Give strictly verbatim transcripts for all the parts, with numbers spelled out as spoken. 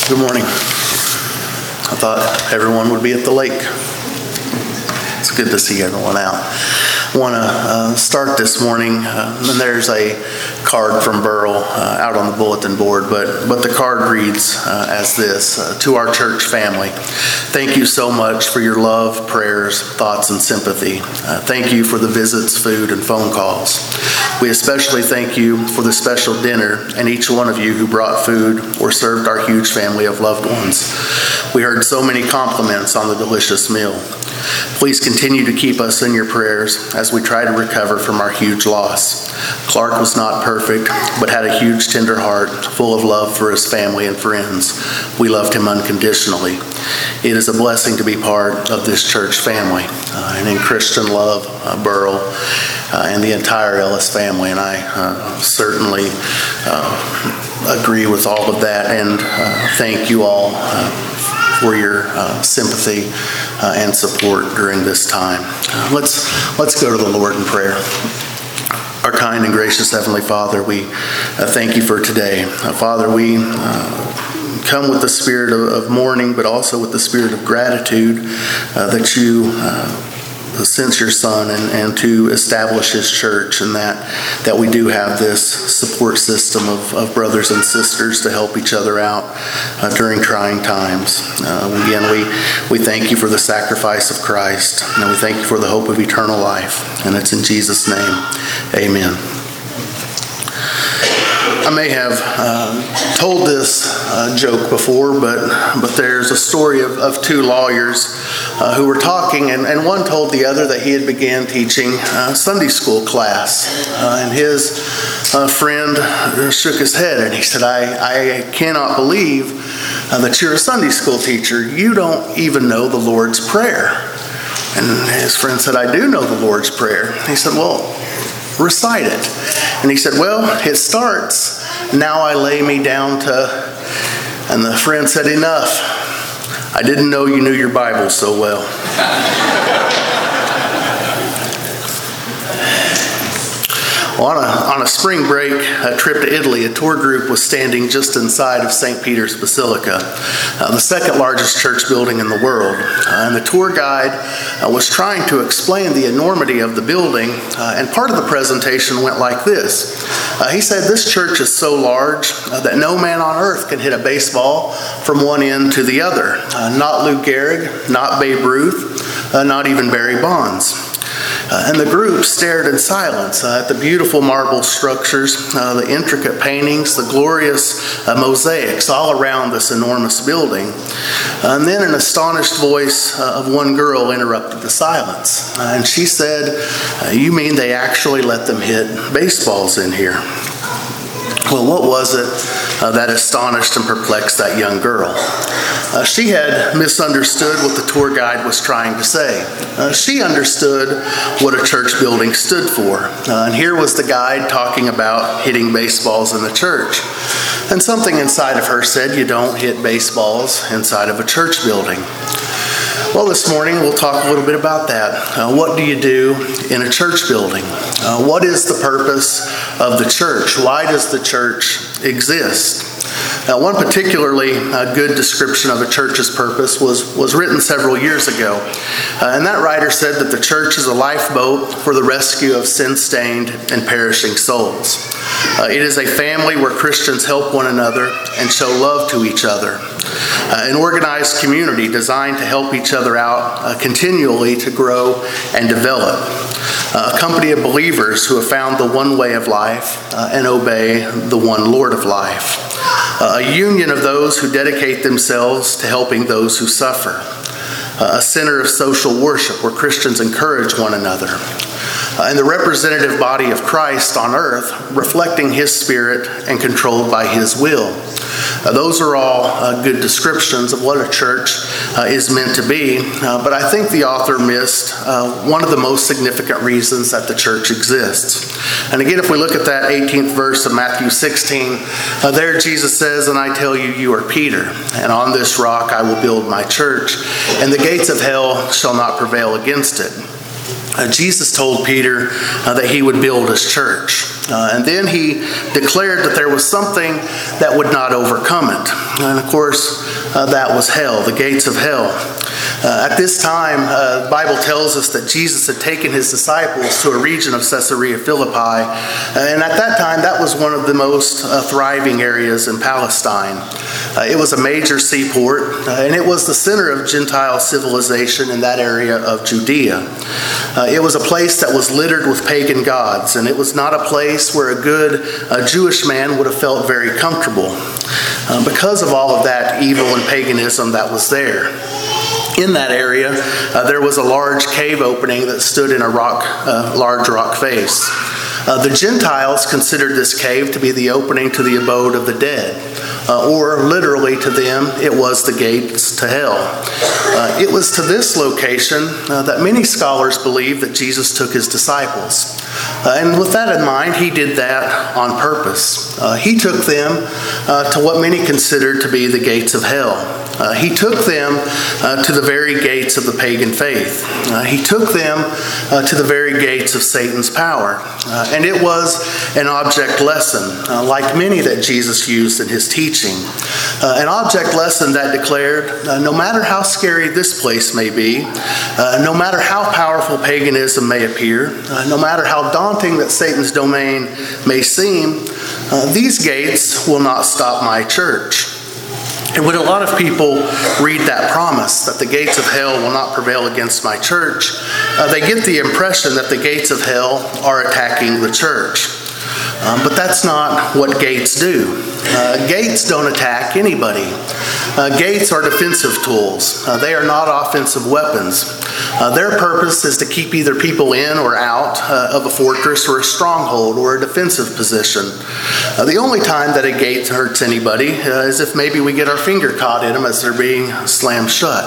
Good morning. I thought everyone would be at the lake. It's good to see everyone out. I want to uh, start this morning, uh, and there's a card from Burl uh, out on the bulletin board, but, but the card reads uh, as this: uh, to our church family, thank you so much for your love, prayers, thoughts, and sympathy. Uh, thank you for the visits, food, and phone calls. We especially thank you for the special dinner and each one of you who brought food or served our huge family of loved ones. We heard so many compliments on the delicious meal. Please continue to keep us in your prayers as we try to recover from our huge loss. Clark was not perfect, but had a huge, tender heart, full of love for his family and friends. We loved him unconditionally. It is a blessing to be part of this church family, uh, and in Christian love, uh, Burl, uh, and the entire Ellis family, and I uh, certainly uh, agree with all of that, and uh, thank you all uh, for your uh, sympathy uh, and support during this time. Uh, let's let's go to the Lord in prayer. Our kind and gracious Heavenly Father, we uh, thank you for today. Uh, Father, we uh, come with the spirit of, of mourning, but also with the spirit of gratitude uh, that you uh, sent your Son and, and to establish his church, and that, that we do have this support system of, of brothers and sisters to help each other out uh, during trying times. Uh, again, we, we thank you for the sacrifice of Christ, and we thank you for the hope of eternal life, and it's in Jesus' name, amen. I may have uh, told this uh, joke before, but but there's a story of, of two lawyers uh, who were talking, and, and one told the other that he had began teaching uh, Sunday school class, uh, and his uh, friend shook his head and he said, I, I cannot believe uh, that you're a Sunday school teacher. You don't even know the Lord's Prayer. And his friend said, I do know the Lord's Prayer. He said, well, recite it. And he said, well, it starts, now I lay me down to, and the friend said, enough. I didn't know you knew your Bible so well. Well, on a, on a spring break a trip to Italy, a tour group was standing just inside of Saint Peter's Basilica, uh, the second largest church building in the world. Uh, and the tour guide uh, was trying to explain the enormity of the building, uh, and part of the presentation went like this. Uh, he said, this church is so large uh, that no man on earth can hit a baseball from one end to the other. Uh, not Lou Gehrig, not Babe Ruth, uh, not even Barry Bonds. Uh, and the group stared in silence uh, at the beautiful marble structures, uh, the intricate paintings, the glorious uh, mosaics all around this enormous building. Uh, and then an astonished voice uh, of one girl interrupted the silence. Uh, and she said, uh, you mean they actually let them hit baseballs in here? Well, what was it uh, that astonished and perplexed that young girl? Uh, she had misunderstood what the tour guide was trying to say. Uh, she understood what a church building stood for. Uh, and here was the guide talking about hitting baseballs in the church. And something inside of her said, you don't hit baseballs inside of a church building. Well, this morning we'll talk a little bit about that. Uh, what do you do in a church building? Uh, what is the purpose of the church? Why does the church exist? Now, one particularly uh, good description of a church's purpose was, was written several years ago. Uh, and that writer said that the church is a lifeboat for the rescue of sin-stained and perishing souls. Uh, it is a family where Christians help one another and show love to each other. Uh, an organized community designed to help each other out uh, continually to grow and develop. Uh, a company of believers who have found the one way of life uh, and obey the one Lord of life. Uh, a union of those who dedicate themselves to helping those who suffer. Uh, a center of social worship where Christians encourage one another. Uh, and the representative body of Christ on earth, reflecting his spirit and controlled by his will. Uh, those are all uh, good descriptions of what a church uh, is meant to be, uh, but I think the author missed uh, one of the most significant reasons that the church exists. And again, if we look at that eighteenth verse of Matthew sixteen, uh, there Jesus says, and I tell you, you are Peter, and on this rock I will build my church, and the gates of hell shall not prevail against it. Uh, Jesus told Peter uh, that he would build his church. Uh, and then he declared that there was something that would not overcome it. and of course, uh, that was hell, the gates of hell. Uh, at this time, uh, the Bible tells us that Jesus had taken his disciples to a region of Caesarea Philippi, and at that time, that was one of the most uh, thriving areas in Palestine. Uh, it was a major seaport, uh, and it was the center of Gentile civilization in that area of Judea. Uh, it was a place that was littered with pagan gods, and it was not a place where a good uh, Jewish man would have felt very comfortable uh, because of all of that evil and paganism that was there. In that area, uh, there was a large cave opening that stood in a rock, uh, large rock face. Uh, the Gentiles considered this cave to be the opening to the abode of the dead, uh, or literally to them, it was the gates to hell. Uh, it was to this location uh, that many scholars believe that Jesus took his disciples. Uh, and with that in mind, he did that on purpose. Uh, he took them uh, to what many considered to be the gates of hell. Uh, he took them uh, to the very gates of the pagan faith. Uh, he took them uh, to the very gates of Satan's power. Uh, and it was an object lesson, uh, like many that Jesus used in his teaching. Uh, an object lesson that declared, uh, no matter how scary this place may be, uh, no matter how powerful paganism may appear, uh, no matter how daunting that Satan's domain may seem, uh, these gates will not stop my church. And when a lot of people read that promise that the gates of hell will not prevail against my church, uh, they get the impression that the gates of hell are attacking the church. Um, but that's not what gates do. Uh, gates don't attack anybody. Uh, gates are defensive tools. Uh, they are not offensive weapons. Uh, their purpose is to keep either people in or out uh, of a fortress or a stronghold or a defensive position. Uh, the only time that a gate hurts anybody uh, is if maybe we get our finger caught in them as they're being slammed shut.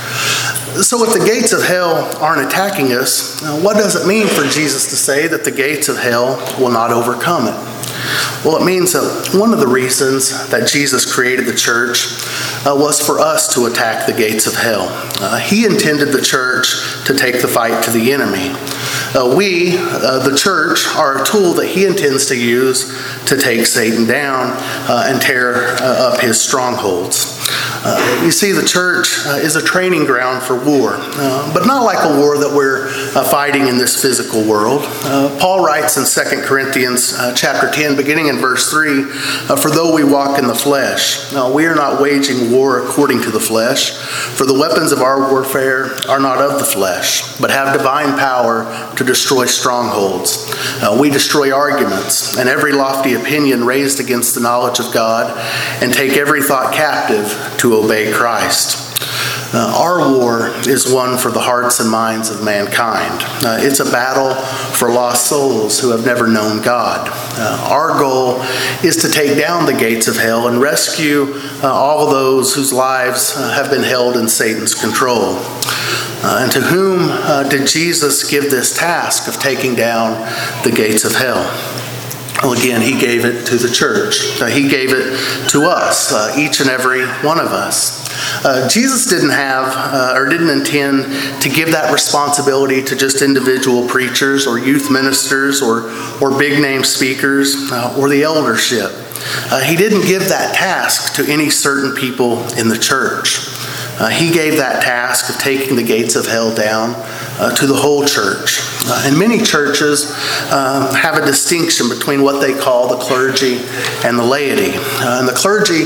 So if the gates of hell aren't attacking us, uh, what does it mean for Jesus to say that the gates of hell will not overcome it? Well, it means that one of the reasons that Jesus created the church uh, was for us to attack the gates of hell. Uh, he intended the church to take the fight to the enemy. Uh, we, uh, the church, are a tool that he intends to use to take Satan down uh, and tear uh, up his strongholds. Uh, you see, the church uh, is a training ground for war, uh, but not like a war that we're uh, fighting in this physical world. Uh, Paul writes in Second Corinthians uh, chapter ten, beginning in verse three, uh, for though we walk in the flesh, uh, we are not waging war according to the flesh, for the weapons of our warfare are not of the flesh, but have divine power to destroy strongholds. Uh, we destroy arguments and every lofty opinion raised against the knowledge of God, and take every thought captive to obey Christ. Uh, our war is one for the hearts and minds of mankind. Uh, it's a battle for lost souls who have never known God. Uh, our goal is to take down the gates of hell and rescue uh, all of those whose lives uh, have been held in Satan's control. Uh, and to whom uh, did Jesus give this task of taking down the gates of hell? Well, again, he gave it to the church. Uh, he gave it to us, uh, each and every one of us. Uh, Jesus didn't have uh, or didn't intend to give that responsibility to just individual preachers or youth ministers or, or big-name speakers uh, or the eldership. Uh, he didn't give that task to any certain people in the church. Uh, he gave that task of taking the gates of hell down uh, to the whole church. Uh, and many churches uh, have a distinction between what they call the clergy and the laity. Uh, and the clergy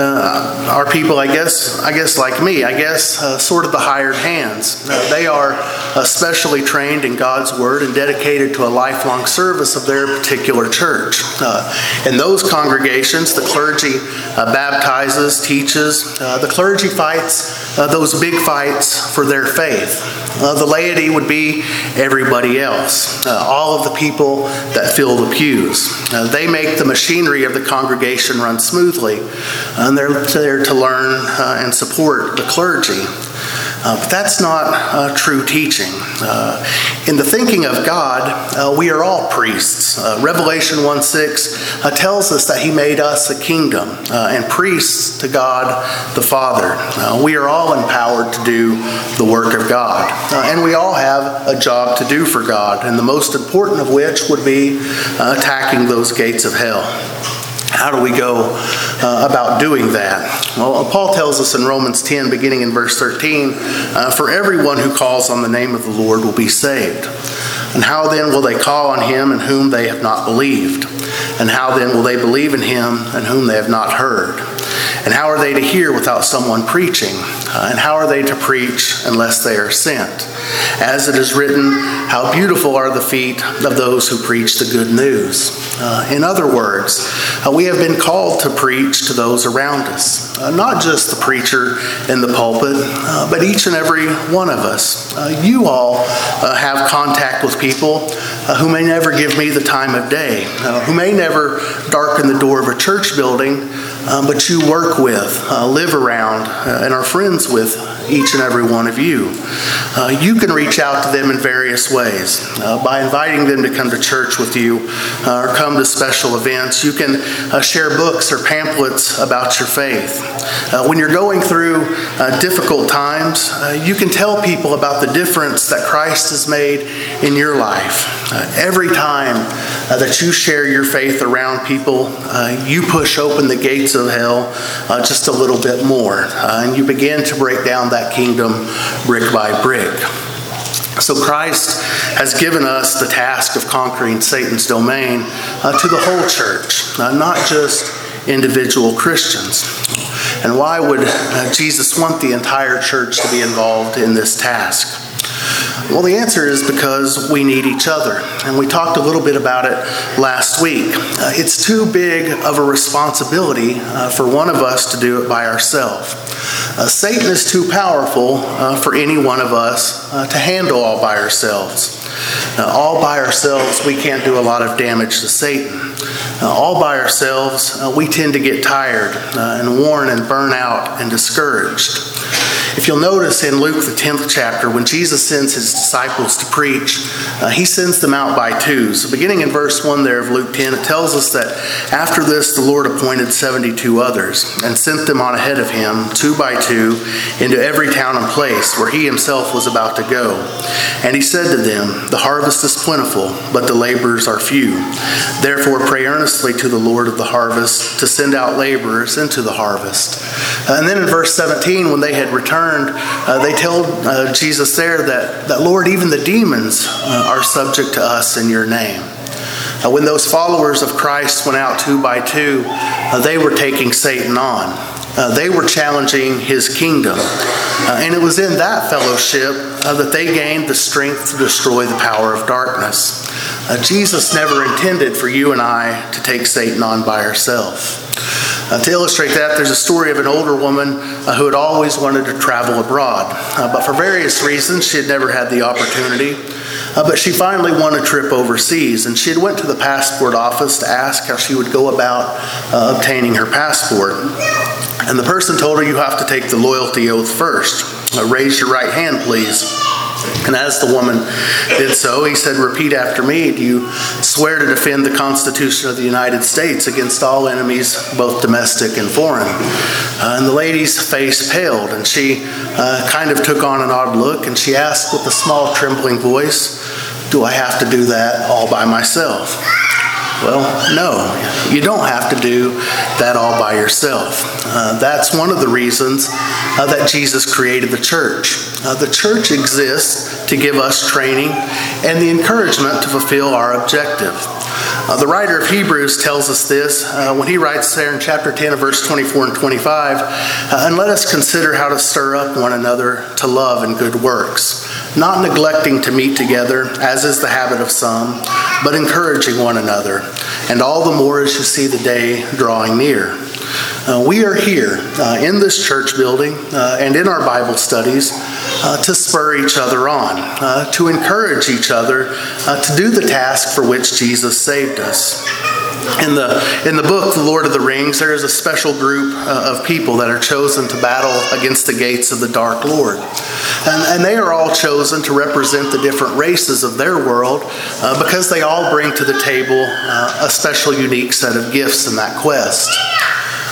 uh, are people, I guess, I guess like me, I guess, uh, sort of the hired hands. Uh, they are uh, specially trained in God's Word and dedicated to a lifelong service of their particular church. Uh, in those congregations, the clergy uh, baptizes, teaches. Uh, the clergy fights Uh, those big fights for their faith. Uh, the laity would be everybody else, uh, all of the people that fill the pews. Uh, they make the machinery of the congregation run smoothly, and they're there to learn uh, and support the clergy. Uh, but that's not uh, true teaching. Uh, in the thinking of God, uh, we are all priests. Uh, Revelation one six uh, tells us that he made us a kingdom uh, and priests to God the Father. Uh, we are all empowered to do the work of God. Uh, and we all have a job to do for God, and the most important of which would be uh, attacking those gates of hell. How do we go uh, about doing that? Well, Paul tells us in Romans ten, beginning in verse thirteen, uh, for everyone who calls on the name of the Lord will be saved. And how then will they call on him in whom they have not believed? And how then will they believe in him in whom they have not heard? And how are they to hear without someone preaching? Uh, and how are they to preach unless they are sent? As it is written, how beautiful are the feet of those who preach the good news. Uh, in other words, uh, we have been called to preach to those around us. Uh, not just the preacher in the pulpit, uh, but each and every one of us. Uh, you all uh, have contact with people uh, who may never give me the time of day, uh, who may never darken the door of a church building, uh, but you work with, uh, live around, uh, and are friends with each and every one of you. Uh, you can reach out to them in various ways. Uh, by inviting them to come to church with you uh, or come to special events. You can uh, share books or pamphlets about your faith. Uh, when you're going through uh, difficult times, uh, you can tell people about the difference that Christ has made in your life. Uh, every time uh, that you share your faith around people, uh, you push open the gates of hell uh, just a little bit more. Uh, and you begin to break down that kingdom brick by brick. So Christ has given us the task of conquering Satan's domain uh, to the whole church, uh, not just individual Christians. And why would uh, Jesus want the entire church to be involved in this task? Well, the answer is because we need each other. And we talked a little bit about it last week. Uh, it's too big of a responsibility uh, for one of us to do it by ourselves. Uh, Satan is too powerful uh, for any one of us uh, to handle all by ourselves. Uh, all by ourselves, we can't do a lot of damage to Satan. Uh, all by ourselves, uh, we tend to get tired uh, and worn and burn out and discouraged. If you'll notice in Luke, the tenth chapter, when Jesus sends his disciples to preach, uh, he sends them out by twos. So beginning in verse one there of Luke ten, it tells us that after this, the Lord appointed seventy-two others and sent them on ahead of him, two by two, into every town and place where he himself was about to go. And he said to them, the harvest is plentiful, but the laborers are few. Therefore pray earnestly to the Lord of the harvest to send out laborers into the harvest. Uh, and then in verse seventeen, when they had returned, Uh, they tell uh, Jesus there that, that, Lord, even the demons uh, are subject to us in your name. Uh, when those followers of Christ went out two by two, uh, they were taking Satan on. Uh, they were challenging his kingdom. Uh, and it was in that fellowship uh, that they gained the strength to destroy the power of darkness. Uh, Jesus never intended for you and I to take Satan on by ourselves. Uh, to illustrate that, there's a story of an older woman uh, who had always wanted to travel abroad. Uh, but for various reasons, she had never had the opportunity. Uh, but she finally won a trip overseas, and she had went to the passport office to ask how she would go about uh, obtaining her passport. And the person told her, you have to take the loyalty oath first. Uh, raise your right hand, please. And as the woman did so, he said, repeat after me. Do you swear to defend the Constitution of the United States against all enemies, both domestic and foreign? Uh, and the lady's face paled, and she uh, kind of took on an odd look, and she asked with a small trembling voice, do I have to do that all by myself? Well, no, you don't have to do that all by yourself. Uh, that's one of the reasons uh, that Jesus created the church. Uh, the church exists to give us training and the encouragement to fulfill our objective. Uh, the writer of Hebrews tells us this uh, when he writes there in chapter ten of verse twenty-four and twenty-five, uh, and let us consider how to stir up one another to love and good works, not neglecting to meet together, as is the habit of some, but encouraging one another, and all the more as you see the day drawing near. Uh, we are here uh, in this church building uh, and in our Bible studies uh, to spur each other on, uh, to encourage each other uh, to do the task for which Jesus saved us. In the in the book, The Lord of the Rings, there is a special group uh, of people that are chosen to battle against the gates of the Dark Lord. And, and they are all chosen to represent the different races of their world uh, because they all bring to the table uh, a special, unique set of gifts in that quest.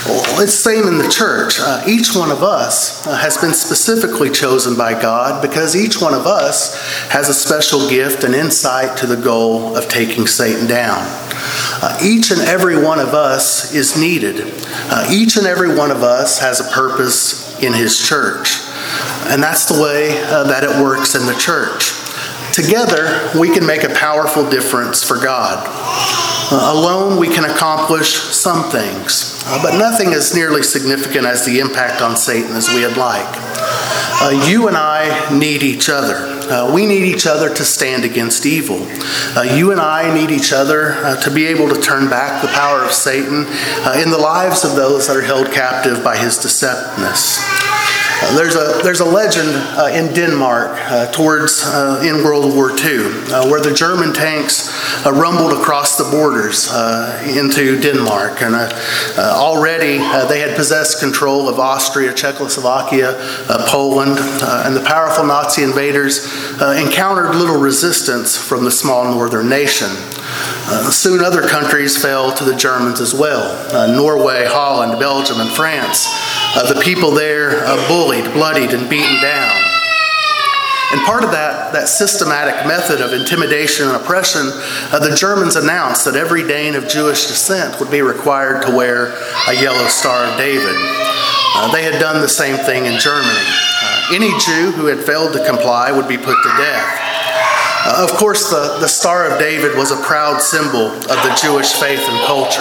Well, it's the same in the church. Uh, each one of us uh, has been specifically chosen by God because each one of us has a special gift and insight to the goal of taking Satan down. Uh, each and every one of us is needed. Uh, each and every one of us has a purpose in his church. And that's the way uh, that it works in the church. Together, we can make a powerful difference for God. Uh, alone, we can accomplish some things, uh, but nothing as nearly significant as the impact on Satan as we'd like. Uh, you and I need each other. Uh, we need each other to stand against evil. Uh, you and I need each other uh, to be able to turn back the power of Satan uh, in the lives of those that are held captive by his deceptiveness. Uh, there's a there's a legend uh, in Denmark uh, towards uh, in World War Two uh, where the German tanks uh, rumbled across the borders uh, into Denmark, and uh, uh, already uh, they had possessed control of Austria, Czechoslovakia, uh, Poland, uh, and the powerful Nazi invaders uh, encountered little resistance from the small northern nation. Uh, soon other countries fell to the Germans as well. Uh, Norway, Holland, Belgium, and France. Uh, the people there uh, bullied, bloodied, and beaten down. And part of that, that systematic method of intimidation and oppression, uh, the Germans announced that every Dane of Jewish descent would be required to wear a yellow Star of David. Uh, they had done the same thing in Germany. Uh, any Jew who had failed to comply would be put to death. Uh, of course, the, the Star of David was a proud symbol of the Jewish faith and culture.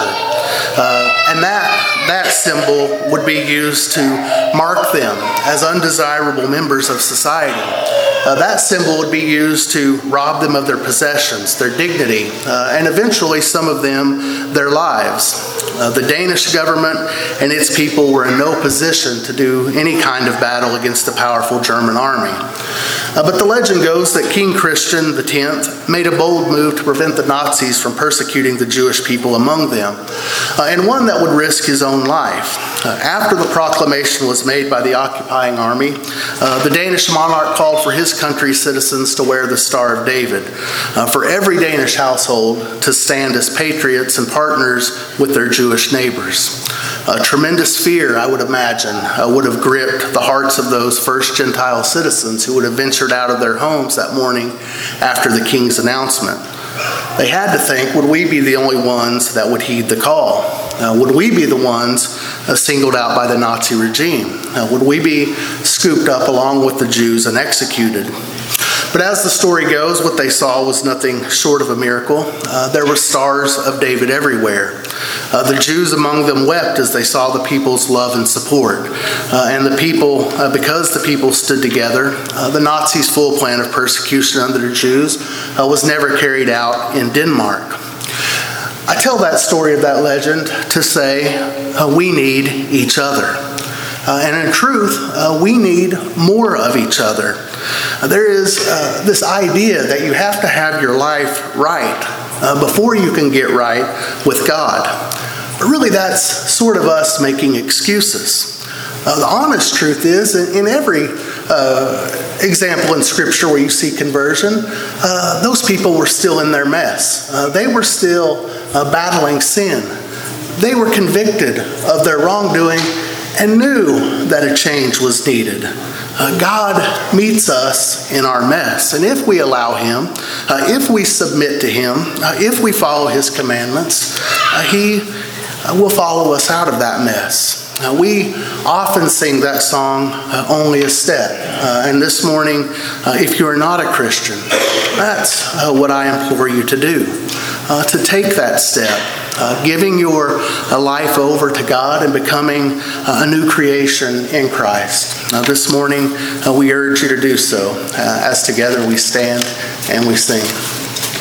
Uh, and that, that symbol would be used to mark them as undesirable members of society. Uh, that symbol would be used to rob them of their possessions, their dignity, uh, and eventually some of them their lives. Uh, the Danish government and its people were in no position to do any kind of battle against the powerful German army. Uh, but the legend goes that King Christian the tenth made a bold move to prevent the Nazis from persecuting the Jewish people among them, uh, and one that would risk his own life. Uh, after the proclamation was made by the occupying army, uh, the Danish monarch called for his country's citizens to wear the Star of David, uh, for every Danish household to stand as patriots and partners with their Jewish neighbors. A tremendous fear, I would imagine, uh, would have gripped the hearts of those first Gentile citizens who would have ventured out of their homes that morning after the king's announcement. They had to think, would we be the only ones that would heed the call? Uh, would we be the ones uh, singled out by the Nazi regime? Uh, would we be scooped up along with the Jews and executed? But as the story goes, what they saw was nothing short of a miracle. Uh, there were stars of David everywhere. Uh, the Jews among them wept as they saw the people's love and support. Uh, and the people, uh, because the people stood together, uh, the Nazis' full plan of persecution under the Jews uh, was never carried out in Denmark. I tell that story of that legend to say uh, we need each other. Uh, and in truth, uh, we need more of each other. Uh, there is uh, this idea that you have to have your life right uh, before you can get right with God. But really, that's sort of us making excuses. Uh, the honest truth is, in, in every uh, example in Scripture where you see conversion, uh, those people were still in their mess. Uh, they were still uh, battling sin. They were convicted of their wrongdoing and knew that a change was needed. Uh, God meets us in our mess. And if we allow Him, uh, if we submit to Him, uh, if we follow His commandments, uh, He uh, will follow us out of that mess. Uh, we often sing that song, uh, Only a Step. Uh, and this morning, uh, if you are not a Christian, that's uh, what I implore you to do. Uh, to take that step, uh, giving your uh, life over to God and becoming uh, a new creation in Christ. Uh, this morning, uh, we urge you to do so uh, as together we stand and we sing.